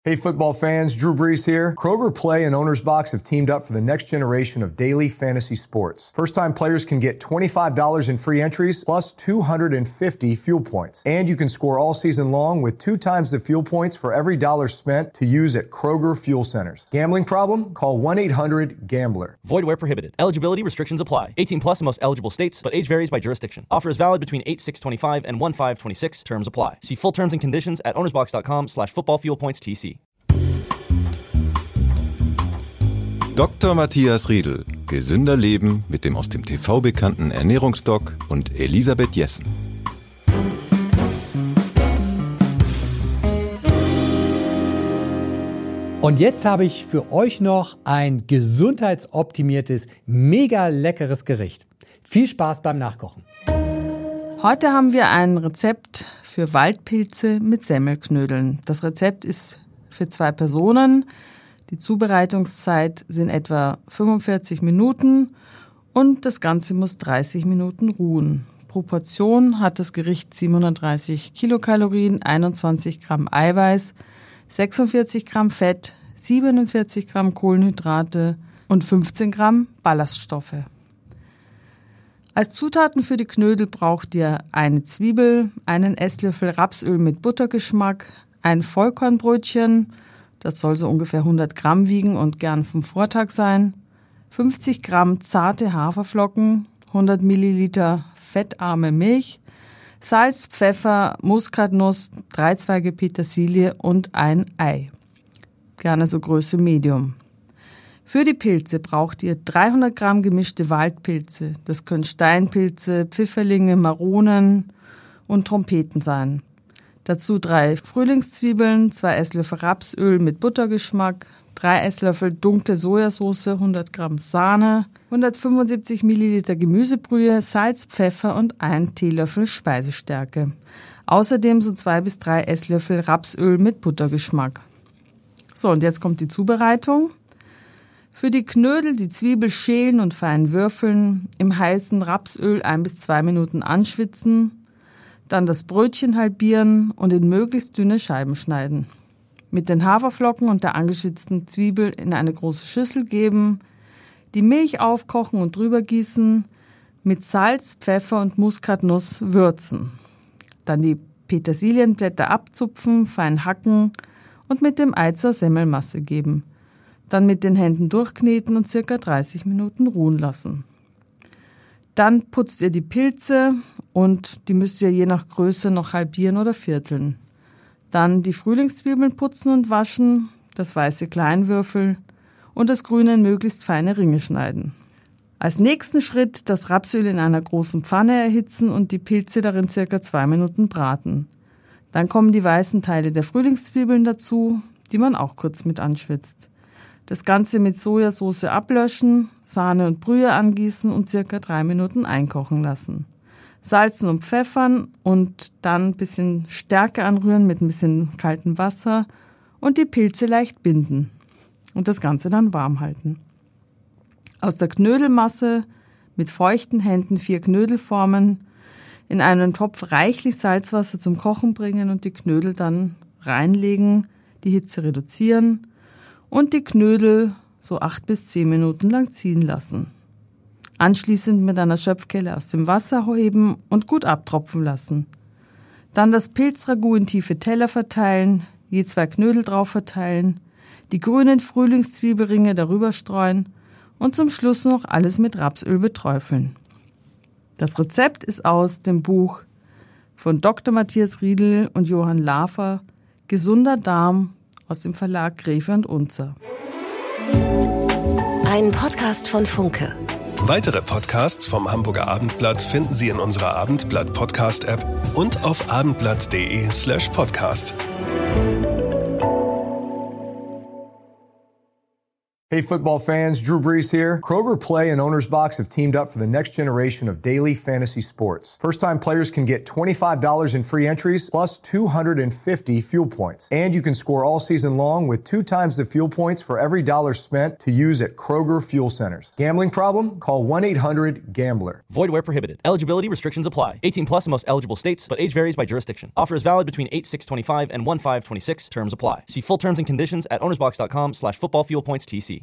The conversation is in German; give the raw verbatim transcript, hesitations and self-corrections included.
Hey football fans, Drew Brees here. Kroger Play and Owner's Box have teamed up for the next generation of daily fantasy sports. First-time players can get twenty-five dollars in free entries plus two hundred fifty fuel points. And you can score all season long with two times the fuel points for every dollar spent to use at Kroger Fuel Centers. Gambling problem? Call one eight hundred gambler. Void where prohibited. Eligibility restrictions apply. eighteen plus in most eligible states, but age varies by jurisdiction. Offer is valid between eight six twenty-five and one five twenty-six. Terms apply. See full terms and conditions at ownersbox.com slash footballfuelpointstc. Doktor Matthias Riedl. Gesünder Leben mit dem aus dem T V bekannten Ernährungsdoc und Elisabeth Jessen. Und jetzt habe ich für euch noch ein gesundheitsoptimiertes, mega leckeres Gericht. Viel Spaß beim Nachkochen. Heute haben wir ein Rezept für Waldpilze mit Semmelknödeln. Das Rezept ist für zwei Personen. Die Zubereitungszeit sind etwa fünfundvierzig Minuten und das Ganze muss dreißig Minuten ruhen. Pro Portion hat das Gericht siebenhundertdreißig Kilokalorien, einundzwanzig Gramm Eiweiß, sechsundvierzig Gramm Fett, siebenundvierzig Gramm Kohlenhydrate und fünfzehn Gramm Ballaststoffe. Als Zutaten für die Knödel braucht ihr eine Zwiebel, einen Esslöffel Rapsöl mit Buttergeschmack, ein Vollkornbrötchen, das soll so ungefähr hundert Gramm wiegen und gern vom Vortag sein, fünfzig Gramm zarte Haferflocken, hundert Milliliter fettarme Milch, Salz, Pfeffer, Muskatnuss, drei Zweige Petersilie und ein Ei. Gerne so Größe Medium. Für die Pilze braucht ihr dreihundert Gramm gemischte Waldpilze. Das können Steinpilze, Pfifferlinge, Maronen und Trompeten sein. Dazu drei Frühlingszwiebeln, zwei Esslöffel Rapsöl mit Buttergeschmack, drei Esslöffel dunkle Sojasauce, hundert Gramm Sahne, hundertfünfundsiebzig Milliliter Gemüsebrühe, Salz, Pfeffer und ein Teelöffel Speisestärke. Außerdem so zwei bis drei Esslöffel Rapsöl mit Buttergeschmack. So, und jetzt kommt die Zubereitung. Für die Knödel die Zwiebel schälen und fein würfeln, im heißen Rapsöl ein bis zwei Minuten anschwitzen, dann das Brötchen halbieren und in möglichst dünne Scheiben schneiden. Mit den Haferflocken und der angeschwitzten Zwiebel in eine große Schüssel geben, die Milch aufkochen und drüber gießen, mit Salz, Pfeffer und Muskatnuss würzen. Dann die Petersilienblätter abzupfen, fein hacken und mit dem Ei zur Semmelmasse geben. Dann mit den Händen durchkneten und circa dreißig Minuten ruhen lassen. Dann putzt ihr die Pilze und die müsst ihr je nach Größe noch halbieren oder vierteln. Dann die Frühlingszwiebeln putzen und waschen, das Weiße klein würfeln und das Grüne in möglichst feine Ringe schneiden. Als nächsten Schritt das Rapsöl in einer großen Pfanne erhitzen und die Pilze darin circa zwei Minuten braten. Dann kommen die weißen Teile der Frühlingszwiebeln dazu, die man auch kurz mit anschwitzt. Das Ganze mit Sojasauce ablöschen, Sahne und Brühe angießen und circa drei Minuten einkochen lassen. Salzen und pfeffern und dann ein bisschen Stärke anrühren mit ein bisschen kaltem Wasser und die Pilze leicht binden und das Ganze dann warm halten. Aus der Knödelmasse mit feuchten Händen vier Knödel formen, in einen Topf reichlich Salzwasser zum Kochen bringen und die Knödel dann reinlegen, die Hitze reduzieren und die Knödel so acht bis zehn Minuten lang ziehen lassen. Anschließend mit einer Schöpfkelle aus dem Wasser heben und gut abtropfen lassen. Dann das Pilzragout in tiefe Teller verteilen, je zwei Knödel drauf verteilen, die grünen Frühlingszwiebelringe darüber streuen und zum Schluss noch alles mit Rapsöl beträufeln. Das Rezept ist aus dem Buch von Doktor Matthias Riedl und Johann Lafer, Gesunder Darm, aus dem Verlag Gräfe und Unzer. Ein Podcast von Funke. Weitere Podcasts vom Hamburger Abendblatt finden Sie in unserer Abendblatt-Podcast-App und auf abendblatt.de slash podcast. Hey football fans, Drew Brees here. Kroger Play and Owner's Box have teamed up for the next generation of daily fantasy sports. First-time players can get twenty-five dollars in free entries plus two hundred fifty fuel points. And you can score all season long with two times the fuel points for every dollar spent to use at Kroger Fuel Centers. Gambling problem? Call one eight hundred gambler. Void where prohibited. Eligibility restrictions apply. eighteen plus in most eligible states, but age varies by jurisdiction. Offer is valid between eight six twenty-five and one five twenty-six. Terms apply. See full terms and conditions at ownersbox.com slash football fuel points TC.